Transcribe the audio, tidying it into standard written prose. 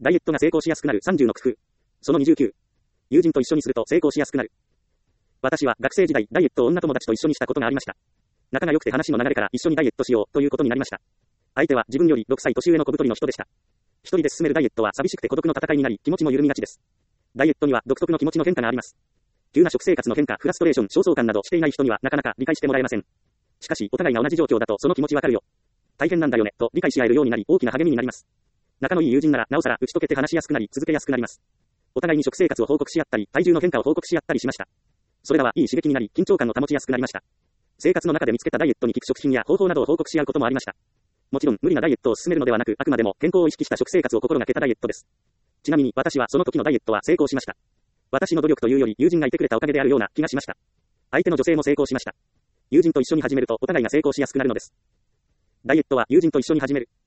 ダイエットが成功しやすくなる30の工夫。その29。友人と一緒にすると成功しやすくなる。私は学生時代、ダイエットを女友達と一緒にしたことがありました。仲が良くて話の流れから一緒にダイエットしようということになりました。相手は自分より6歳年上の小太りの人でした。一人で進めるダイエットは寂しくて孤独の戦いになり、気持ちも緩みがちです。ダイエットには独特の気持ちの変化があります。急な食生活の変化、フラストレーション、焦燥感などしていない人にはなかなか理解してもらえません。しかし、お互いが同じ状況だとその気持ちわかるよ。大変なんだよね、と理解し合えるようになり、大きな励みになります。仲のいい友人なら、なおさら打ち解けて話しやすくなり、続けやすくなります。お互いに食生活を報告し合ったり、体重の変化を報告し合ったりしました。それらはいい刺激になり、緊張感を保ちやすくなりました。生活の中で見つけたダイエットに効く食品や方法などを報告し合うこともありました。もちろん、無理なダイエットを進めるのではなく、あくまでも健康を意識した食生活を心がけたダイエットです。ちなみに、私はその時のダイエットは成功しました。私の努力というより、友人がいてくれたおかげであるような気がしました。相手の女性も成功しました。友人と一緒に始めると、お互いが成功しやすくなるのです。ダイエットは友人と一緒に始める。